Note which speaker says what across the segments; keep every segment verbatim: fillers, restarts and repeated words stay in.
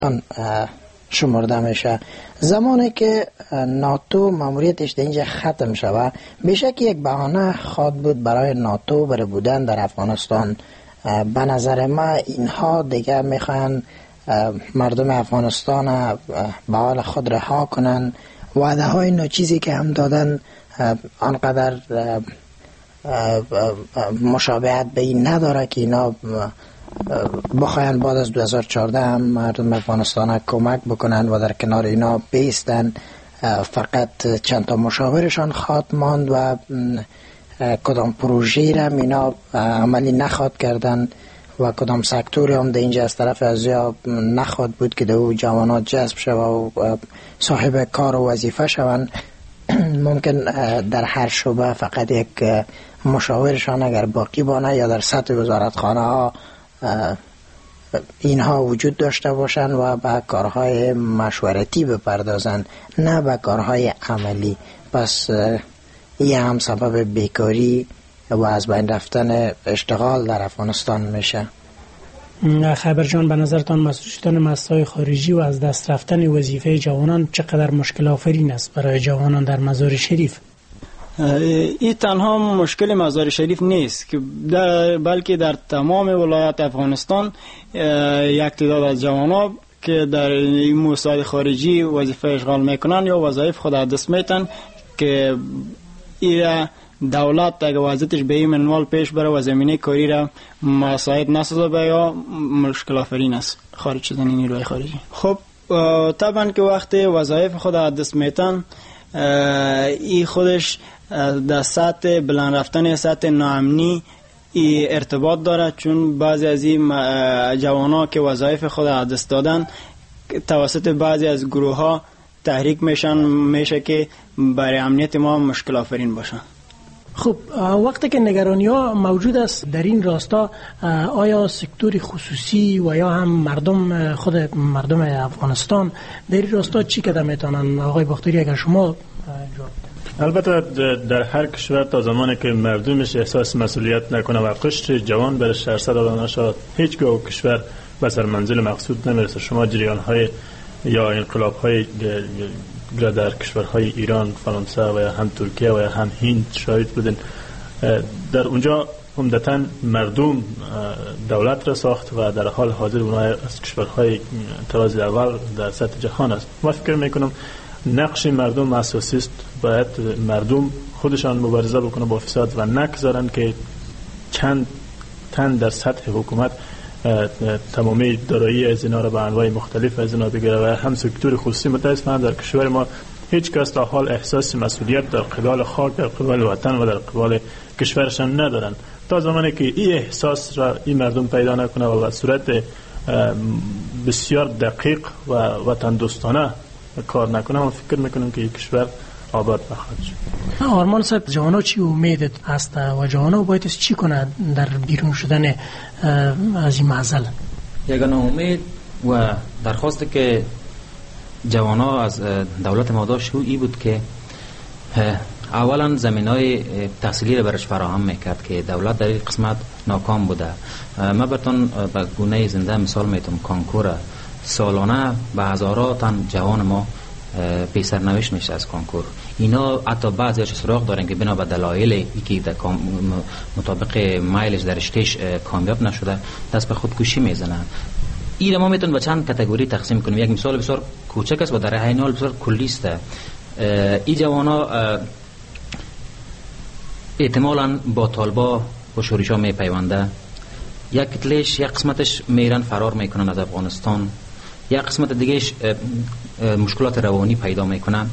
Speaker 1: شمرده میشه. زمانی که ناتو ماموریتش در اینجا ختم شود، بیشک یک بهانه خواد بود برای ناتو برای بودن در افغانستان. به نظر ما اینها دیگه میخوان مردم افغانستان به حال خود رها کنن. وعده های ناچیزی که هم دادن آنقدر مشابهت به این نداره که اینا بخواین بعد از دو هزار و چهارده هم مردم افغانستان کمک بکنن و در کنار اینا بیستن. فقط چند تا مشاورشان خواد ماند و کدام پروژه را اینا عملی نخواد کردن و کدام سکتوری هم در اینجا از طرف ازیا نخواد بود که دو جوانات جذب شد و صاحب کار و وظیفه شوند. ممکن در هر شعبه فقط یک مشاورشان اگر باقی بانه یا در سطح وزارتخانه ها اینها وجود داشته باشند و به کارهای مشورتی بپردازند، نه به کارهای عملی. پس این هم سبب بیکاری و از بین رفتن اشتغال در افغانستان میشه.
Speaker 2: خبر جان، به نظرتان مسئول شدن مسائل خارجی و از دست رفتن وظیفه جوانان چقدر مشکل آفرین است برای جوانان در مزار شریف؟
Speaker 3: این تنها مشکل مزار شریف نیست که در بلکه در تمام ولایات افغانستان یک تعداد از جوانان که در این موساد خارجی وظیفه اشغال میکنن یا وظایف خود از دست میتن که این دولت اگه وضعیتش به این منوال پیش بره و زمینه کاری را مساعد نسازه یا مشکل آفرین است خارج شدن نیروی خارجی. خب طبعا که وقتی وظایف خود از دست میتن این خودش در سطح بلند رفتن سطح ناامنی ای ارتباط داره، چون بعضی از این جوانا که وظایف خود از دست دادن توسط بعضی از گروه ها تحریک میشن میشه که برای امنیت ما مشکل آفرین باشن.
Speaker 2: خب وقتی که نگرانی ها موجود است در این راستا، آیا سکتور خصوصی و یا هم مردم خود مردم افغانستان در این راستا چی قدم میتونن؟ آقای باختری اگر شما جواب.
Speaker 4: البته در هر کشور تا زمانی که مردمش احساس مسئولیت نکنه و قشر جوان برش شرصد داده نشد، هیچگاه کشور به سر منزل مقصود نمیرسه. شما جریان های یا انقلاب های در کشورهای ایران، فرانسه و یا هم ترکیه و یا هم هند شاهد بودن. در اونجا عمدتاً مردم دولت را ساخت و در حال حاضر اونها از کشورهای طراز اول در سطح جهان است. ما فکر میکنم نقش مردم اساسی است. باید مردم خودشان مبارزه بکنه با فساد و نگذارن که چند تن در سطح حکومت تمامی دارایی از اینا را به انواع مختلف از اینا بگیره و هم سکتور خصوصی. متاسفانه در کشور ما هیچ کس تا حال احساس مسئولیت در قبال خاک، در قبال وطن و در قبال کشورشان ندارن. تا زمانی که این احساس را این مردم پیدا نکنه و به صورت بسیار دقیق و وطن دوستانه کار نکنه، من فکر میکنم که این کشور آباد بخواهد شد.
Speaker 2: آرمان صاحب، جوانا چی امید است و جوانا باید چی کنند در بیرون شدن از این معضل؟
Speaker 5: یگانه امید و درخواست که جوانا از دولت ما داشت ای بود که اولا زمینای تحصیلی را برش فراهم میکرد که دولت در این قسمت ناکام بوده. من براتون به گونه زنده مثال میتونم کانکور سالانه به هزاران تن جوان ما پی سرنوشت میشه از کانکور. اینا حتی بعضیش سراغ دارن که بنا به دلایل که مطابق مایلش در رشتهش کامیاب نشده دست به خودکشی میزنن. این ما میتونیم به چند کاتگوری تقسیم کنیم. یک مثال بسیار کوچک است و در عین حال بسیار کلی است. این جوانا احتمالاً با طالبا و شوریشا میپیونده. یک کتلش یک قسمتش میرن فرار میکنن از افغانستان، یک قسمت دیگهش مشکلات روانی پیدا میکنن.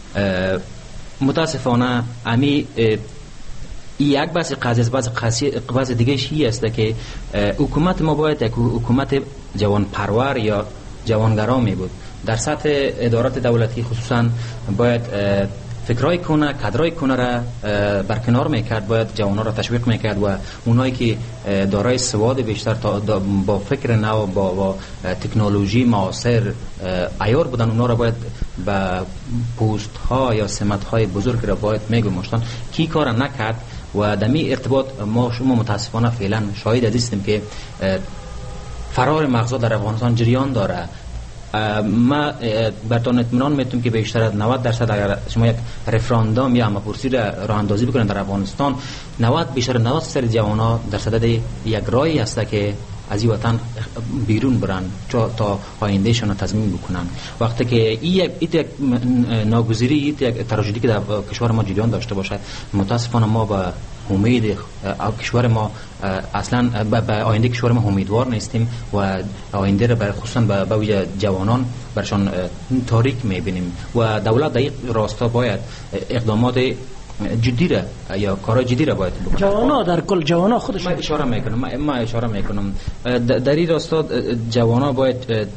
Speaker 5: متاسفانه امی یک بحث قضیه است. بحث دیگهش هی است که حکومت ما باید یک حکومت جوان پرور یا جوانگرا می بود. در سطح ادارات دولتی خصوصا باید فکرای کنه، کادرای کنه را برکنار میکرد، باید جوانا را تشویق میکرد و اونایی که دارای سواد بیشتر با فکر نو با, با تکنولوژی معاصر عیار بودن، اونا را باید به پوست ها یا سمت های بزرگ را باید میگماشتن. کی کار نکرد و دمی ارتباط ما شما متاسفانه فعلا شاهد هستیم که فرار مغزا در افغانستان جریان داره. ما براتون اطمینان میتونم که بیشتر از نود درصد اگر شما یک رفراندوم یا همپرسی را راه اندازی بکنید در افغانستان، نود بیشتر نود درصد جوانان در صدد یک راهی هست که از این وطن بیرون برن تا آیندهشان را تضمین بکنن. وقتی که این یک یک ناگزیری، یک تراژدی که در کشور ما جریان داشته باشه، متاسفانه ما با امید کشور ما اصلا به آینده کشور ما امیدوار نیستیم و آینده را برای خصوصا به وجه جوانان برشان تاریک میبینیم و دولت در این راستا باید اقدامات جدی را یا کارا جدی را باید بکنه.
Speaker 2: جوانا در کل جوانا خودش
Speaker 5: ما اشاره میکنم ما, ما اشاره میکنم در این راستا جوانا باید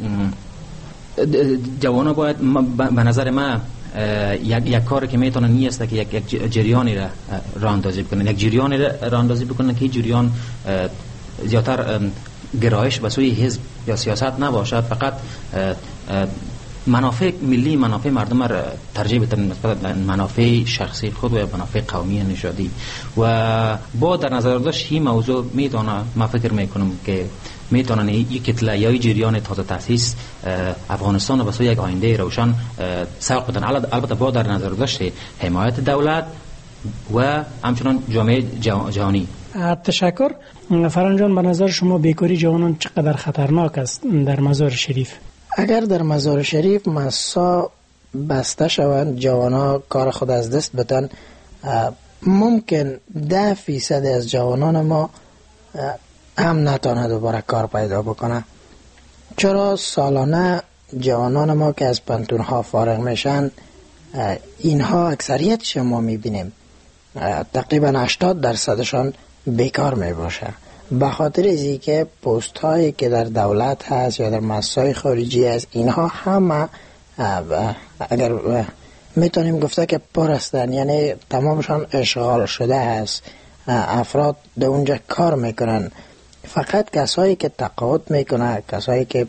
Speaker 5: جوانا باید به نظر ما یک یک کاری که میتونه نیست که یک یک جریانی را راه اندازی بکنن، یک جریانی را راه اندازی بکنن که جریان زیاتر گرایش به سوی حزب یا سیاست نباشد، فقط منافع ملی، منافع مردم را ترجیح بدن نسبت به منافع شخصی خود و منافع قومی نژادی. و با در نظر داشت این موضوع میتونه، ما فکر میکنم که میتونن یک کتله یا جریان تازه تاسیس افغانستان رو به سوی یک آینده روشن سوق بدن، البته با در نظر داشت حمایت دولت و همچنان جامعه جهانی.
Speaker 2: تشکر. فرهنگ جان، به نظر شما بیکاری جوانان چقدر خطرناک است در مزار شریف؟
Speaker 1: اگر در مزار شریف مسا بسته شوند، جوانا کار خود از دست بدن، ممکن ده فیصد از جوانان ما هم نتانه دوباره کار پیدا بکنه. چرا سالانه جوانان ما که از پنتونها فارغ میشن، اینها اکثریت شما میبینیم تقریبا هشتاد درصدشان بیکار میباشه، به خاطر ازی که پست هایی که در دولت هست یا در مؤسسات خارجی هست، اینها همه اگر میتونیم گفته که پر هستن، یعنی تمامشان اشغال شده هست، افراد در اونجا کار میکنن. فقط کسایی که تقاعد میکنه، کسایی که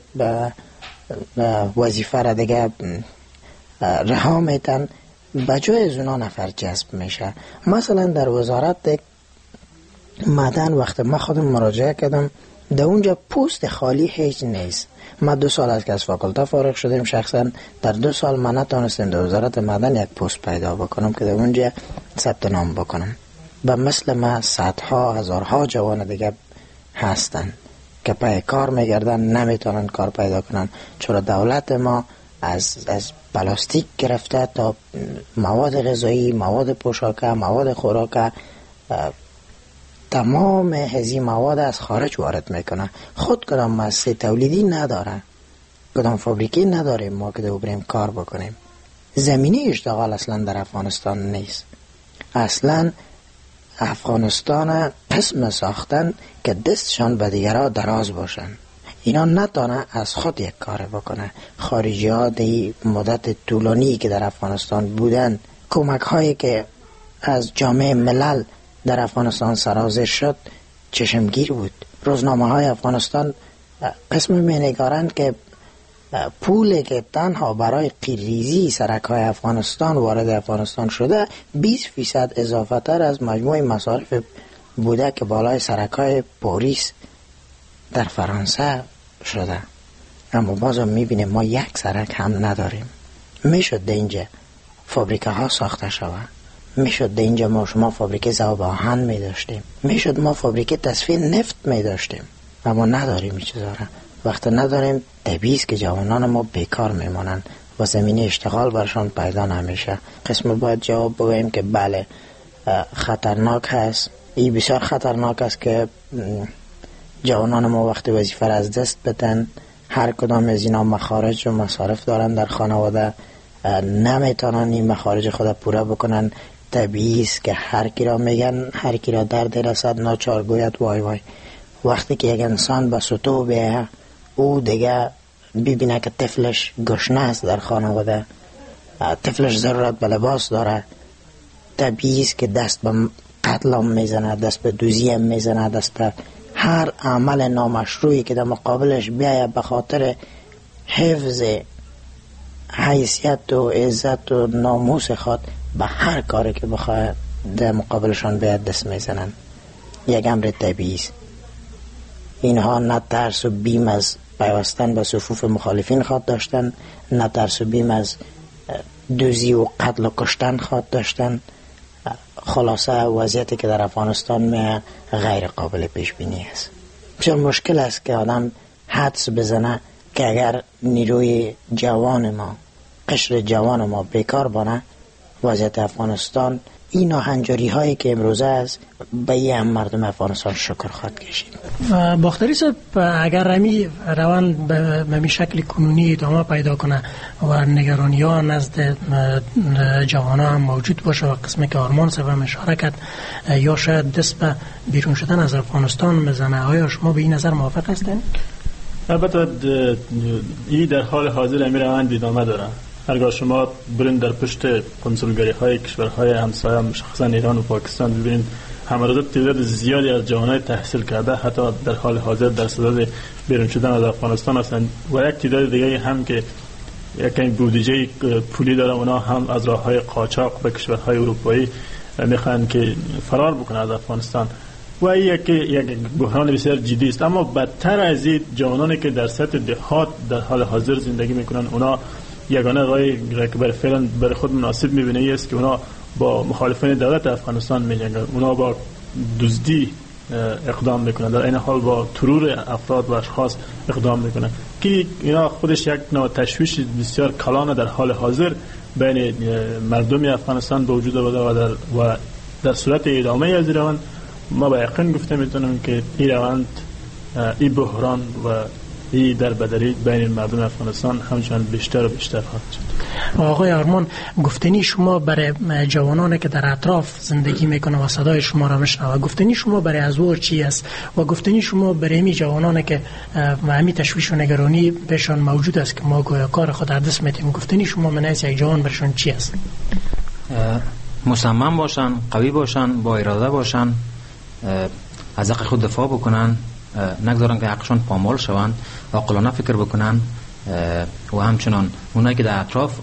Speaker 1: وظیفه را دیگه رها میتن، بجای از اونا نفر جذب میشه. مثلا در وزارت معدن وقت ما خودم مراجعه کردم، در اونجا پست خالی هیچ نیست. ما دو سال از که از فاکولته فارغ شدیم، شخصا در دو سال من نتونستم در وزارت معدن یک پست پیدا بکنم که در اونجا ثبت نام بکنم. و مثل ما صدها هزارها جوان دیگه هستن که پای کار میگردن، نمیتونن کار پیدا کنن، چرا دولت ما از از پلاستیک گرفته تا مواد غذایی، مواد پوشاک، مواد خوراک، تمام هزی مواد از خارج وارد میکنه. خود کدام مؤسسه تولیدی نداره، کدام فابریکی نداریم ما که بریم کار بکنیم. زمینه اشتغال اصلا در افغانستان نیست. اصلا افغانستان قسم ساختن که دستشان به دیگرها دراز باشن. اینا نتانه از خود یک کار بکنه. خارجی ها دی مدت طولانی که در افغانستان بودن، کمک هایی که از جامعه ملل در افغانستان سرازیر شد چشمگیر بود. روزنامه های افغانستان قسم می نگارند که پولی که تنها برای قیریزی سرک های افغانستان وارد افغانستان شده بیست فیصد اضافه تر از مجموع مصارف بوده که بالای سرک های پاریس در فرانسه شده. اما بازم میبینیم ما یک سرک هم نداریم. میشد در اینجا فابریکه ها ساخته شود، میشد در اینجا ما شما فابریکه ذوب آهن می داشتیم، میشد ما فابریکه تصفیه نفت می داشتیم، اما نداریم این چیزا را. وقتی نداریم طبیعی است که جوانان ما بیکار میمانن و زمینه اشتغال برشان پیدا نمیشه. قسم باید جواب بگوییم که بله خطرناک هست. این بسیار خطرناک است که جوانان ما وقتی وظیفه از دست بدن، هر کدام از اینا مخارج و مصارف دارن در خانواده، نمیتونن این مخارج خود پورا بکنن. طبیعی است که هر کی را میگن، هر کی را درد رسد ناچار گوید وای وای. وقتی که یک انسان به سطوح بیه، او دیگه ببینه که طفلش گشنه است در خانواده، طفلش ضرورت به لباس داره، طبیعی است که دست به قتل هم میزنه، دست به دوزی هم میزنه، دست به هر عمل نامشروعی که در مقابلش بیایه به خاطر حفظ حیثیت و عزت و ناموس خود، به هر کاری که بخواه در مقابلشان بیاد دست میزنن. یک امر طبیعی است. اینها نه ترس و بیم از پیوستن به صفوف مخالفین خواد داشتن، نه ترس و بیم از دوزی و قتل و کشتن خواد داشتن. خلاصه وضعیتی که در افغانستان می غیر قابل پیش بینی است. بسیار مشکل است که آدم حدس بزنه که اگر نیروی جوان ما، قشر جوان ما بیکار بانه، وضعیت افغانستان این ناهنجاری هایی که امروزه است به یه هم مردم افغانستان شکر خواهد کشید.
Speaker 2: باختری صاحب، اگر رمی روند به می شکل کنونی ادامه پیدا کنه و نگرانی ها نزد جوان ها هم موجود باشه و قسمی که آرمان صاحب هم اشاره کرد یا شاید دست به بیرون شدن از افغانستان بزنه، آیا شما به این نظر موافق هستین؟
Speaker 4: البته این در حال حاضر امی روند ادامه داره. هرگاه شما برین در پشت کنسولگری های کشورهای همسایه مشخصا ایران و پاکستان ببینید، همراه تعداد زیادی از جوانای تحصیل کرده حتی در حال حاضر در صدد بیرون شدن از افغانستان هستند و یک تعداد دیگه هم که یک بودجه پولی داره، اونا هم از راههای قاچاق به کشورهای اروپایی میخوان که فرار بکنه از افغانستان و این یک یک بحران بسیار جدی است. اما بدتر از این جوانانی که در سطح دهات در حال حاضر زندگی میکنن، اونا یگانه راهی که برای فعلا برای خود مناسب میبینه است که اونا با مخالفین دولت افغانستان میجنگن، اونا با دزدی اقدام میکنن، در این حال با ترور افراد و اشخاص اقدام میکنن که اینا خودش یک نوع تشویش بسیار کلان در حال حاضر بین مردم افغانستان به وجود آورده و در و در صورت ادامه از روند ما با یقین گفته میتونم که این روند، این بحران و این در بدری بین مردم افغانستان همچنان بیشتر و بیشتر خواهد شد.
Speaker 2: آقای آرمان، گفتنی شما برای جوانانی که در اطراف زندگی میکنه و صدای شما را میشنوه، گفتنی شما برای ازور چی است و گفتنی شما برای می جوانانی که همی تشویش و نگرانی بهشان موجود است که ما گویا کار خود در دست میتیم، گفتنی شما من از یک جوان برشان چی است؟
Speaker 5: مصمم باشن، قوی باشن، با اراده باشن، از حق خود دفاع بکنن، نگذارن که حقشون پامال شوند، عاقلانه فکر بکنن و همچنان اونایی که در اطراف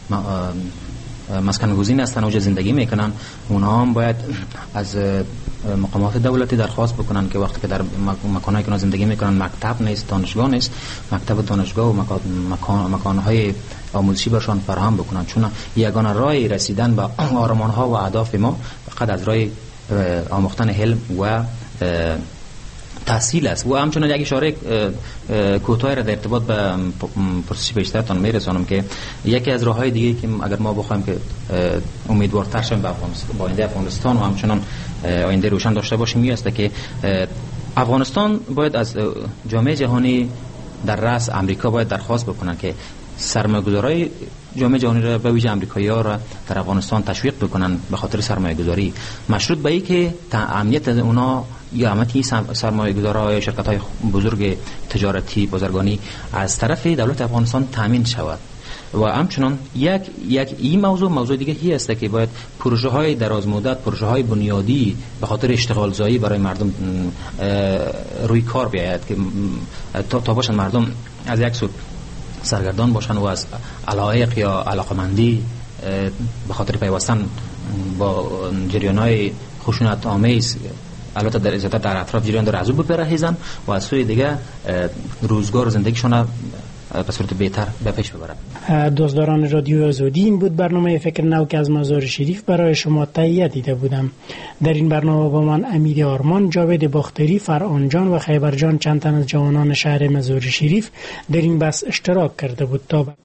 Speaker 5: مسکن گزین هستن و اونجا زندگی میکنن، اونها هم باید از مقامات دولتی درخواست بکنن که وقتی که در مکانایی که زندگی میکنن مکتب نیست، دانشگاه نیست، مکتب دانشگاه و مکان مکانهای آموزشی برشان فراهم بکنن، چون یگانه راه رسیدن به آرمانها و اهداف ما فقط از راه آموختن علم و تحصیل است. و همچنان یک اشاره کوتاه را در ارتباط به پرسش بیشترتان میرسانم که یکی از راههای دیگه که اگر ما بخوایم که امیدوارتر شیم با آینده افغانستان و همچنان آینده روشن داشته باشیم این است که افغانستان باید از جامعه جهانی در رأس امریکا باید درخواست بکنن که سرمایه‌گذارای جامعه جهانی را به ویژه آمریکایی‌ها را در افغانستان تشویق بکنن به خاطر سرمایه‌گذاری، مشروط به این که امنیت اونا یا امنیت سرمایه‌گذارها یا شرکت‌های بزرگ تجارتی بازرگانی از طرف دولت افغانستان تامین شود. و همچنان یک یک این موضوع موضوع دیگه هی است که باید پروژه های دراز مدت، پروژه های بنیادی به خاطر اشتغال زایی برای مردم روی کار بیاید که تا, تا باشن مردم از یک سو سرگردان باشن و از علایق یا علاقمندی به خاطر پیوستن با جریان‌های خشونت آمیز البته در ازاده در اطراف جریان داره از او بپرهیزن و از سوی دیگه روزگار زندگیشون به صورت بهتر به پیش ببرن.
Speaker 2: دوستداران رادیو آزادی، این بود برنامه فکر نو که از مزار شریف برای شما تهیه دیده بودم. در این برنامه با من امید آرمان، جاوید باختری، فرعان جان و خیبر جان چند تن از جوانان شهر مزار شریف در این بحث اشتراک کرده بود. تا